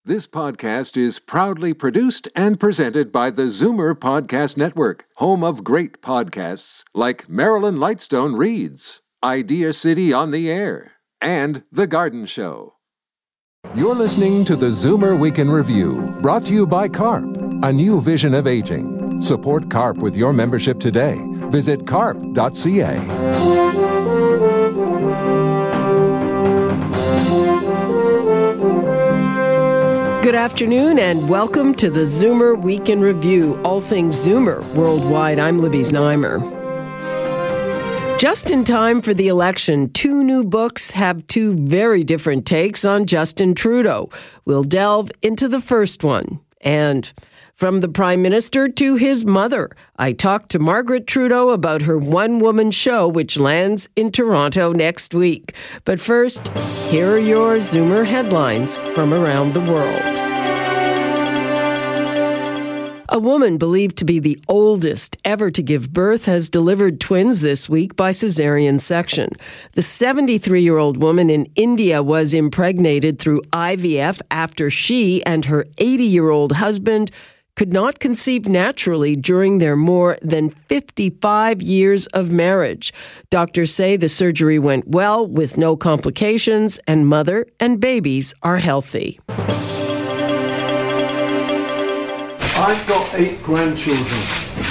This podcast is proudly produced and presented by the Zoomer Podcast Network, home of great podcasts like Marilyn Lightstone Reads, Idea City on the Air, and The Garden Show. You're listening to the Zoomer Week in Review, brought to you by CARP, a new vision of aging. Support CARP with your membership today. Visit carp.ca. Good afternoon and welcome to the Zoomer Week in Review, all things Zoomer worldwide. I'm Libby Znaimer. Just in time for the election, two new books have two very different takes on Justin Trudeau. We'll delve into the first one. And from the Prime Minister to his mother, I talked to Margaret Trudeau about her one-woman show, which lands in Toronto next week. But first, here are your Zoomer headlines from around the world. A woman believed to be the oldest ever to give birth has delivered twins this week by cesarean section. The 73-year-old woman in India was impregnated through IVF after she and her 80-year-old husband could not conceive naturally during their more than 55 years of marriage. Doctors say the surgery went well with no complications, and mother and babies are healthy. I've got 8 grandchildren.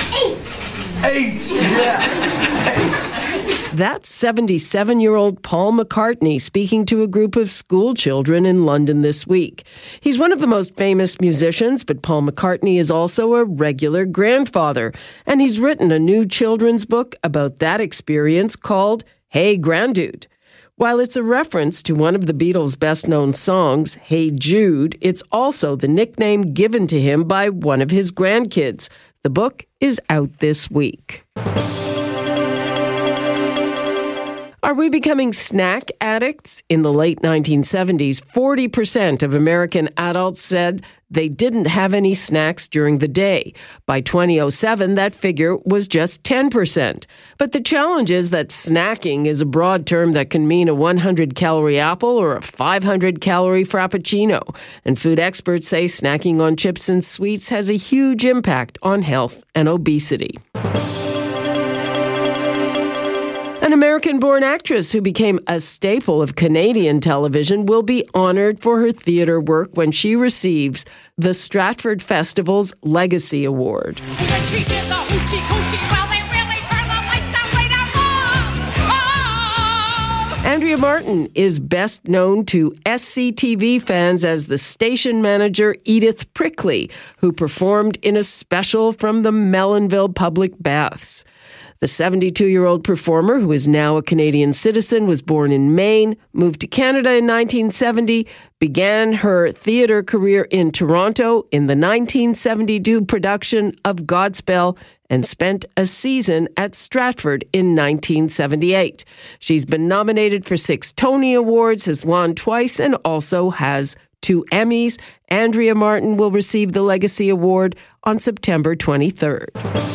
8? Yeah, 8. That's 77-year-old Paul McCartney speaking to a group of school children in London this week. He's one of the most famous musicians, but Paul McCartney is also a regular grandfather, and he's written a new children's book about that experience called Hey Grandude. While it's a reference to one of the Beatles' best-known songs, Hey Jude, it's also the nickname given to him by one of his grandkids. The book is out this week. Are we becoming snack addicts? In the late 1970s, 40% of American adults said they didn't have any snacks during the day. By 2007, that figure was just 10%. But the challenge is that snacking is a broad term that can mean a 100-calorie apple or a 500-calorie frappuccino. And food experts say snacking on chips and sweets has a huge impact on health and obesity. An American-born actress who became a staple of Canadian television will be honored for her theater work when she receives the Stratford Festival's Legacy Award. Andrea Martin is best known to SCTV fans as the station manager Edith Prickley, who performed in a special from the Melonville Public Baths. The 72-year-old performer, who is now a Canadian citizen, was born in Maine, moved to Canada in 1970, began her theater career in Toronto in the 1972 production of Godspell, and spent a season at Stratford in 1978. She's been nominated for 6 Tony Awards, has won twice, and also has 2 Emmys. Andrea Martin will receive the Legacy Award on September 23rd.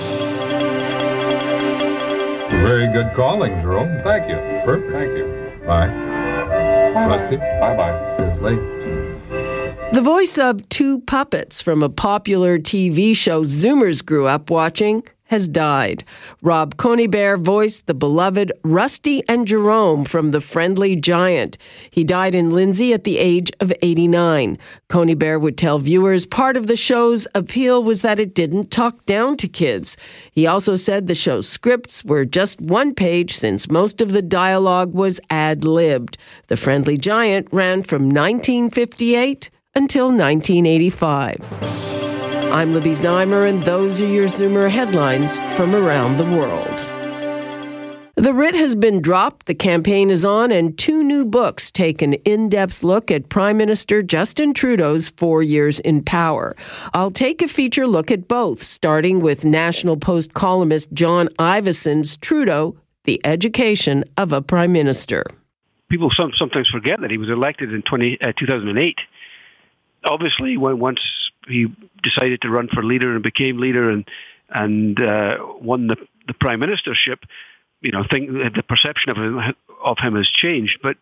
Very good calling, Jerome. Thank you. Perfect. Thank you. Bye. Rusty. Bye-bye. It's late. The voice of 2 puppets from a popular TV show Zoomers grew up watching has died. Rob Conybeare voiced the beloved Rusty and Jerome from The Friendly Giant. He died in Lindsay at the age of 89. Conybeare would tell viewers part of the show's appeal was that it didn't talk down to kids. He also said the show's scripts were just one page since most of the dialogue was ad-libbed. The Friendly Giant ran from 1958 until 1985. I'm Libby Znaimer, and those are your Zoomer headlines from around the world. The writ has been dropped, the campaign is on, and 2 new books take an in-depth look at Prime Minister Justin Trudeau's 4 years in power. I'll take a feature look at both, starting with National Post columnist John Ivison's Trudeau, The Education of a Prime Minister. People sometimes forget that he was elected in 2008. Obviously, once he decided to run for leader and became leader and won the prime ministership, the perception of him has changed. But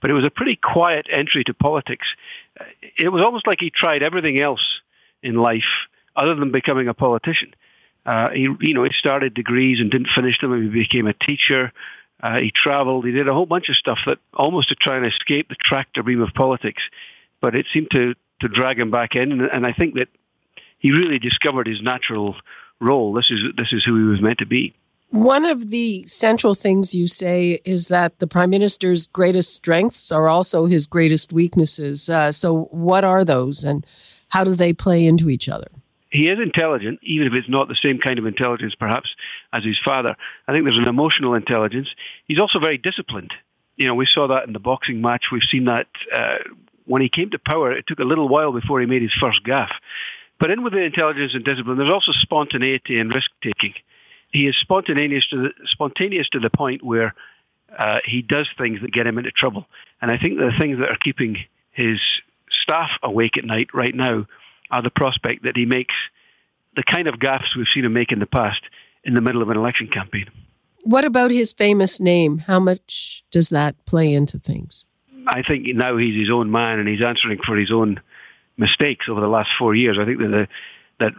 but it was a pretty quiet entry to politics. It was almost like he tried everything else in life other than becoming a politician. He started degrees and didn't finish them. He became a teacher. He traveled. He did a whole bunch of stuff that almost to try and escape the tractor beam of politics. But it seemed to drag him back in. And I think that he really discovered his natural role. This is who he was meant to be. One of the central things you say is that the Prime Minister's greatest strengths are also his greatest weaknesses. So what are those, and how do they play into each other? He is intelligent, even if it's not the same kind of intelligence, perhaps, as his father. I think there's an emotional intelligence. He's also very disciplined. We saw that in the boxing match. We've seen that when he came to power. It took a little while before he made his first gaffe. But in with the intelligence and discipline, there's also spontaneity and risk-taking. He is spontaneous to the point where he does things that get him into trouble. And I think the things that are keeping his staff awake at night right now are the prospect that he makes the kind of gaffes we've seen him make in the past in the middle of an election campaign. What about his famous name? How much does that play into things? I think now he's his own man and he's answering for his own mistakes over the last 4 years. I think that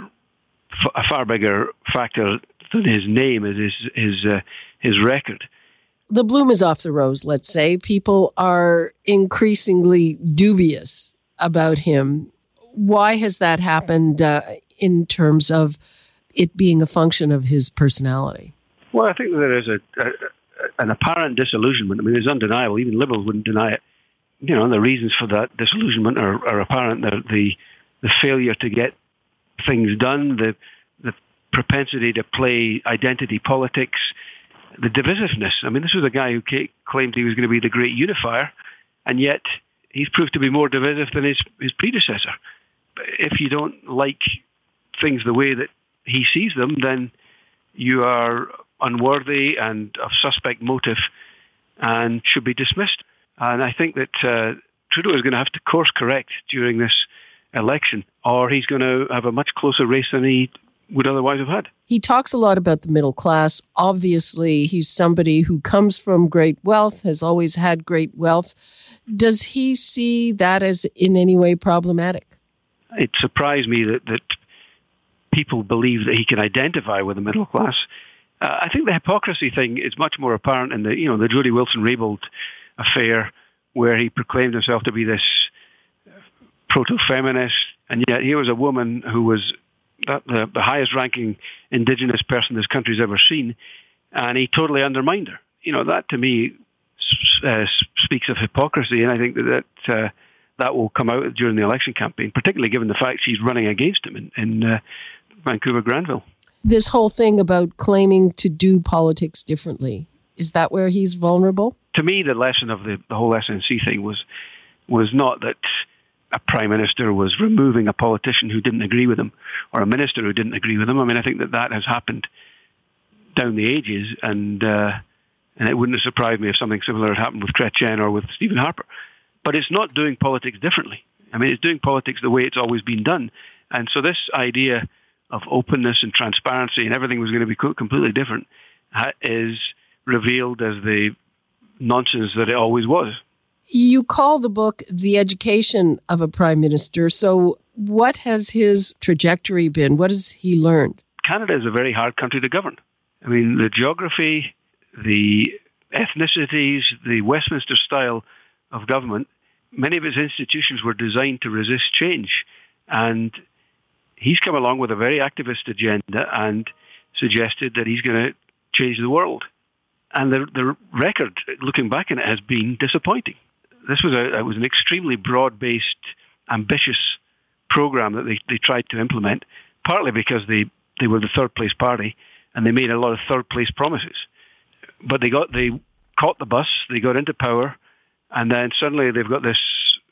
a far bigger factor than his name is his record. The bloom is off the rose, let's say. People are increasingly dubious about him. Why has that happened in terms of it being a function of his personality? Well, I think there is an apparent disillusionment. I mean, it's undeniable. Even Liberals wouldn't deny it. And the reasons for that disillusionment are apparent. The failure to get things done, the propensity to play identity politics, the divisiveness. I mean, this was a guy who claimed he was going to be the great unifier, and yet he's proved to be more divisive than his predecessor. If you don't like things the way that he sees them, then you are unworthy and of suspect motive and should be dismissed. And I think that Trudeau is going to have to course correct during this election, or he's going to have a much closer race than he would otherwise have had. He talks a lot about the middle class. Obviously, he's somebody who comes from great wealth, has always had great wealth. Does he see that as in any way problematic? It surprised me that people believe that he can identify with the middle class. I think the hypocrisy thing is much more apparent in the Jody Wilson-Raybould affair, where he proclaimed himself to be this proto-feminist, and yet here was a woman who was the highest-ranking Indigenous person this country's ever seen, and he totally undermined her. That to me speaks of hypocrisy, and I think that will come out during the election campaign, particularly given the fact she's running against him in Vancouver Granville. This whole thing about claiming to do politics differently, is that where he's vulnerable? To me, the lesson of the whole SNC thing was not that a prime minister was removing a politician who didn't agree with him or a minister who didn't agree with him. I mean, I think that has happened down the ages, and it wouldn't have surprised me if something similar had happened with Chrétien or with Stephen Harper. But it's not doing politics differently. I mean, it's doing politics the way it's always been done. And so this idea of openness and transparency and everything was going to be completely different is revealed as the nonsense that it always was. You call the book The Education of a Prime Minister. So what has his trajectory been? What has he learned? Canada is a very hard country to govern. I mean, the geography, the ethnicities, the Westminster style of government, many of its institutions were designed to resist change. And he's come along with a very activist agenda and suggested that he's going to change the world. And the record, looking back on it, has been disappointing. This was an extremely broad-based, ambitious program that they tried to implement, partly because they were the third-place party and they made a lot of third-place promises. But they caught the bus, they got into power, and then suddenly they've got this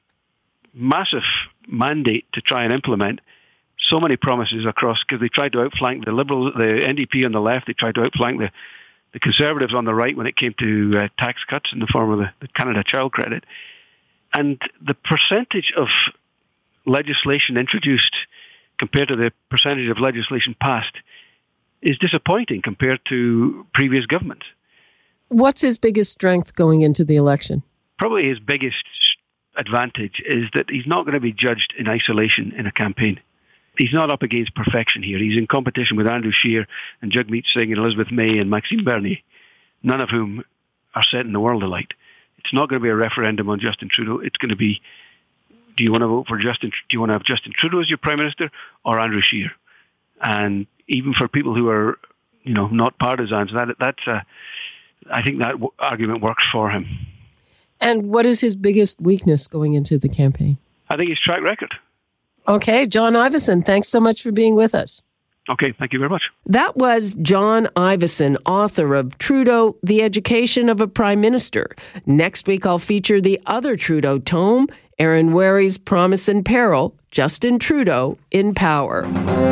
massive mandate to try and implement so many promises across, because they tried to outflank the Liberals, the NDP on the left, they tried to outflank the Conservatives on the right when it came to tax cuts in the form of the Canada Child Credit. And the percentage of legislation introduced compared to the percentage of legislation passed is disappointing compared to previous governments. What's his biggest strength going into the election? probably his biggest advantage is that he's not going to be judged in isolation in a campaign. He's not up against perfection here. He's in competition with Andrew Scheer and Jagmeet Singh and Elizabeth May and Maxime Bernier, none of whom are setting the world alight. It's not going to be a referendum on Justin Trudeau. It's going to be, do you want to vote for Justin? Do you want to have Justin Trudeau as your Prime Minister or Andrew Scheer? And even for people who are, not partisans, I think that argument works for him. And what is his biggest weakness going into the campaign? I think his track record. Okay, John Ivison, thanks so much for being with us. Okay, thank you very much. That was John Ivison, author of Trudeau, The Education of a Prime Minister. Next week, I'll feature the other Trudeau tome, Aaron Ware's Promise and Peril, Justin Trudeau in Power.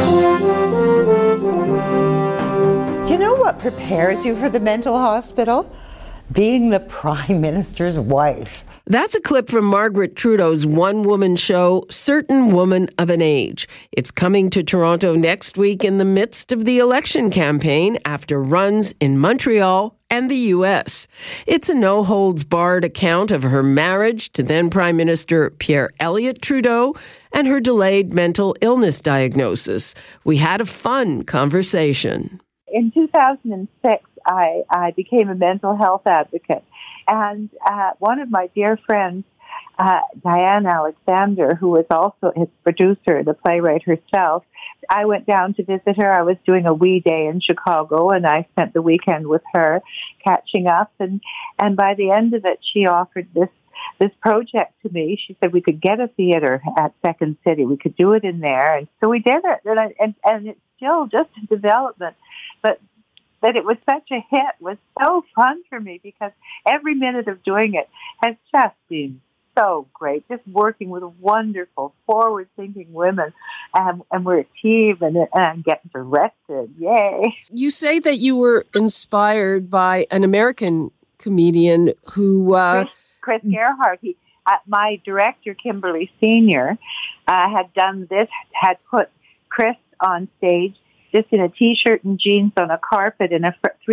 You know what prepares you for the mental hospital? Being the Prime Minister's wife. That's a clip from Margaret Trudeau's one-woman show, Certain Woman of an Age. It's coming to Toronto next week in the midst of the election campaign after runs in Montreal and the U.S. It's a no-holds-barred account of her marriage to then Prime Minister Pierre Elliott Trudeau and her delayed mental illness diagnosis. We had a fun conversation. In 2006, I became a mental health advocate. And one of my dear friends, Diane Alexander, who was also his producer, the playwright herself, I went down to visit her. I was doing a wee day in Chicago, and I spent the weekend with her catching up. And by the end of it, she offered this project to me. She said we could get a theater at Second City. We could do it in there. And so we did it. And it's still just in development. But that it was such a hit was so fun for me because every minute of doing it has just been so great. Just working with wonderful, forward-thinking women, and we're a team, and I'm getting directed. Yay! You say that you were inspired by an American comedian who... Chris Gerhardt. My director, Kimberly Senior, had done this, had put Chris on stage just in a T-shirt and jeans on a carpet in a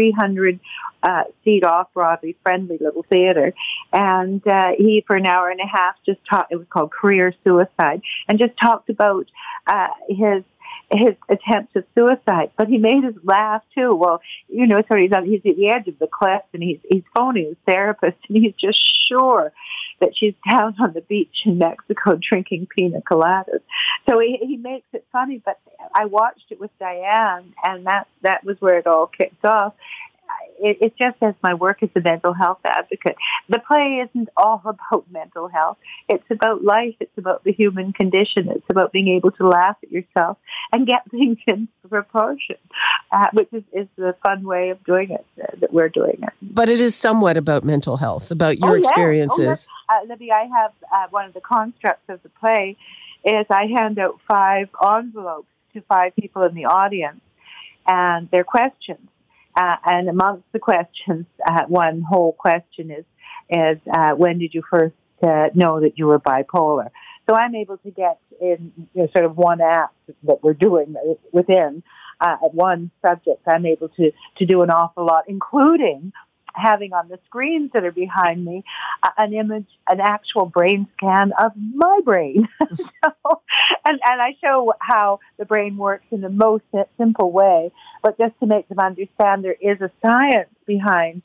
300-seat off-Broadway friendly little theater. And he, for an hour and a half, just talked, it was called Career Suicide, and just talked about his attempts at suicide. But he made us laugh, too. Well, so he's at the edge of the cliff, and he's phoning his therapist, and he's just sure that she's down on the beach in Mexico drinking pina coladas. So he makes it funny, but I watched it with Diane, and that was where it all kicked off. It just as my work as a mental health advocate. The play isn't all about mental health. It's about life. It's about the human condition. It's about being able to laugh at yourself and get things in proportion, which is the fun way of doing it, that we're doing it. But it is somewhat about mental health, about your experiences. Libby, I have one of the constructs of the play is I hand out 5 envelopes to 5 people in the audience, and their questions. And amongst the questions, one whole question is when did you first know that you were bipolar? So I'm able to get in sort of one act that we're doing within one subject. I'm able to do an awful lot, including having on the screens that are behind me an image, an actual brain scan of my brain. And I show how the brain works in the most simple way, but just to make them understand there is a science behind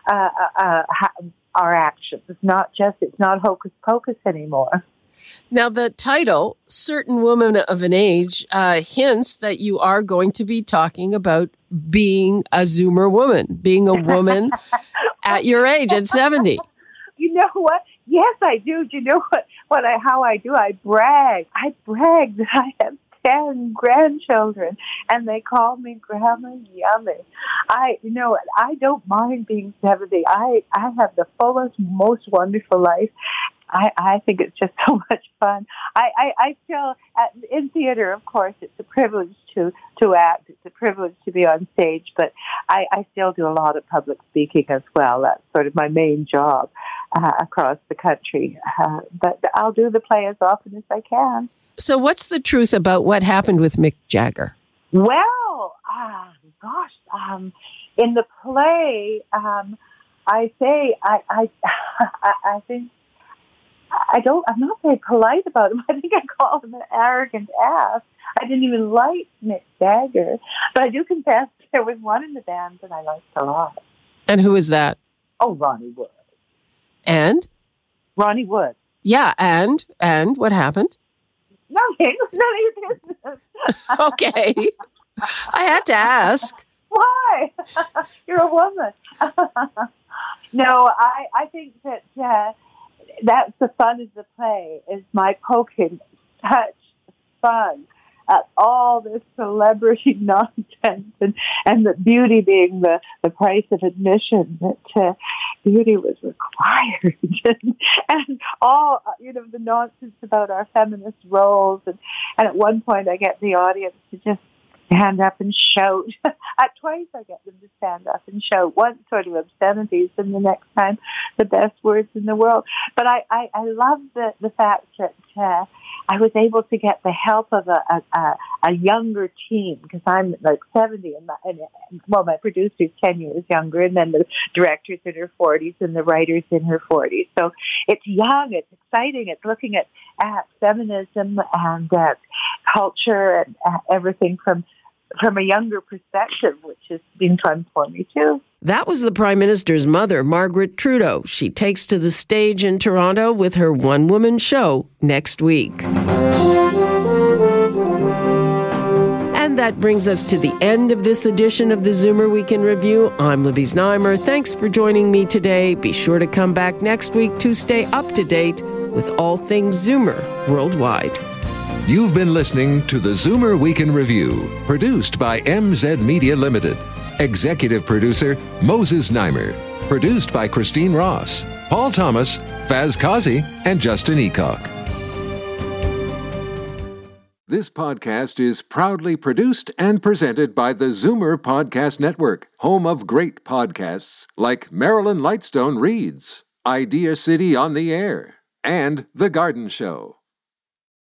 our actions. It's not hocus pocus anymore. Now, the title, Certain Woman of an Age, hints that you are going to be talking about being a Zoomer woman, being a woman at your age, at 70. You know what? Yes, I do. Do you know how I do? I brag. I brag that I have 10 grandchildren, and they call me Grandma Yummy. I don't mind being 70. I have the fullest, most wonderful life. I think it's just so much fun. I still, in theater, of course, it's a privilege to act. It's a privilege to be on stage, but I still do a lot of public speaking as well. That's sort of my main job across the country. But I'll do the play as often as I can. So what's the truth about what happened with Mick Jagger? Well, in the play, I say, I think, I'm not very polite about him. I think I called him an arrogant ass. I didn't even like Mick Jagger. But I do confess there was one in the band that I liked a lot. And who is that? Oh, Ronnie Wood. And? Ronnie Wood. Yeah, and what happened? Nothing. None of your business. Okay. I had to ask. Why? You're a woman. No, I think that that's the fun of the play, is my poking such fun at all this celebrity nonsense and the beauty being the price of admission, that beauty was required and all, the nonsense about our feminist roles. And at one point I get the audience to just stand up and shout. At twice I get them to stand up and shout. Once sort of obscenities, and the next time the best words in the world. But I love the fact that I was able to get the help of a younger team, because I'm like 70, and my producer's 10 years younger, and then the director's in her 40s and the writer's in her 40s. So it's young, it's exciting, it's looking at feminism and culture and everything from a younger perspective, which has been fun for me too. That was the Prime Minister's mother, Margaret Trudeau. She takes to the stage in Toronto with her one-woman show next week. And that brings us to the end of this edition of the Zoomer Week in Review. I'm Libby Znaimer. Thanks for joining me today. Be sure to come back next week to stay up to date with all things Zoomer worldwide. You've been listening to the Zoomer Week in Review, produced by MZ Media Limited. Executive producer, Moses Znaimer. Produced by Christine Ross, Paul Thomas, Faz Kazi, and Justin Eacock. This podcast is proudly produced and presented by the Zoomer Podcast Network, home of great podcasts like Marilyn Lightstone Reads, Idea City on the Air, and The Garden Show.